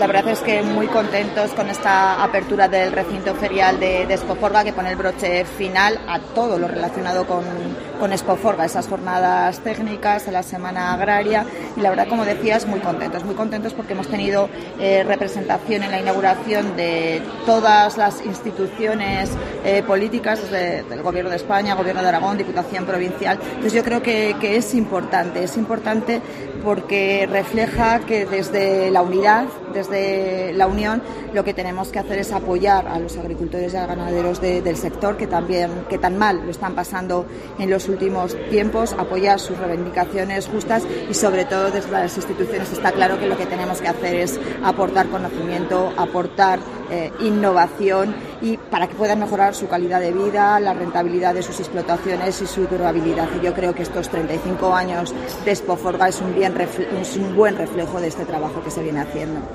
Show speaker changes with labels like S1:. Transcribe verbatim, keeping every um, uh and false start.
S1: La verdad es que muy contentos con esta apertura del recinto ferial de, de Expoforga, que pone el broche final a todo lo relacionado con, con Expoforga, esas jornadas técnicas de la Semana Agraria. Y la verdad, como decías, muy contentos, muy contentos porque hemos tenido eh, representación en la inauguración de todas las instituciones eh, políticas, desde el Gobierno de España, Gobierno de Aragón, Diputación Provincial. Entonces yo creo que, que es importante, es importante porque refleja que desde la unidad, desde la unión, lo que tenemos que hacer es apoyar a los agricultores y a los ganaderos de, del sector que también que tan mal lo están pasando en los últimos tiempos, apoyar sus reivindicaciones justas y sobre todo desde las instituciones está claro que lo que tenemos que hacer es aportar conocimiento, aportar eh, innovación y para que puedan mejorar su calidad de vida, la rentabilidad de sus explotaciones y su durabilidad. Y yo creo que estos treinta y cinco años de Expoforga es un, bien, es un buen reflejo de este trabajo que se viene haciendo.